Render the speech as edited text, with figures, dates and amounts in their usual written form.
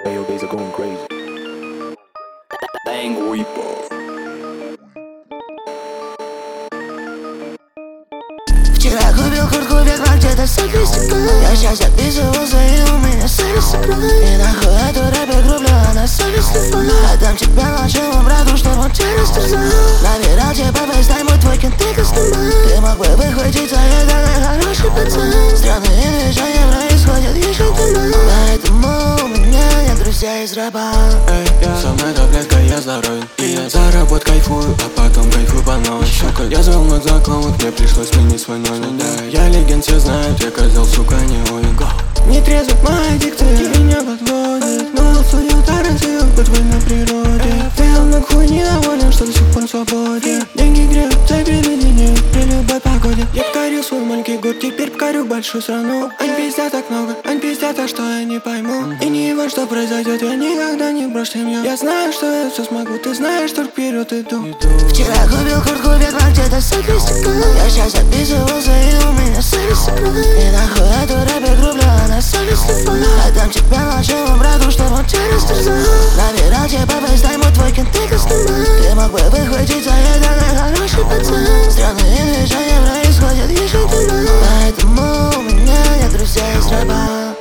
Your days are going crazy. Вчера купил куртку, бегла где-то за 200 кг. Я сейчас отписывался и у меня совесть играет. И нахуй эту рэп-игру, она совесть любая. Отдам тебя младшему брату, чтоб он тебя растерзал. Набирал тебя по фейстайму, твой кентык снимал. Ты мог бы выхватить, а я такой хороший пацан. Странные движения происходят еще дома. Поэтому у меня нет друзей из рэпа. Со мной таблетка, я здоровый. И я за работ кайфую, а потом кайфую по новой. Сука, я звонок за клоун, мне пришлось сменить свой номер. Да, я легенд, все знают, я козел, сука, не уйду. Не трезвит моя дикция, меня подводит. Но судил Тарантино, хоть вы на природе. Ты много хуй недоволен, что до сих пор свободен. Деньги греют, забили денег при любой погоде. Я покорил свой маленький город, теперь покорю большую страну. Они пиздят так много, они пиздят так, что я не пойму. И не важно, что произойдет, я никогда не брошу семью. Я знаю, что я все смогу, ты знаешь, что вперед иду. Вчера купил куртку, бегла где-то за 200 кг. Я сейчас отписывался и у меня совесть играет. И нахуй эту рэп-игру, она совесть любая. Отдам тебя младшему брату, чтоб он тебя растерзал. Набирал тебя по фейстайму, твой кентык снимал. Ты мог бы выхватить, а я такой хороший пацан. Странные движения происходят еще дома. Поэтому у меня нет друзей из рэпа.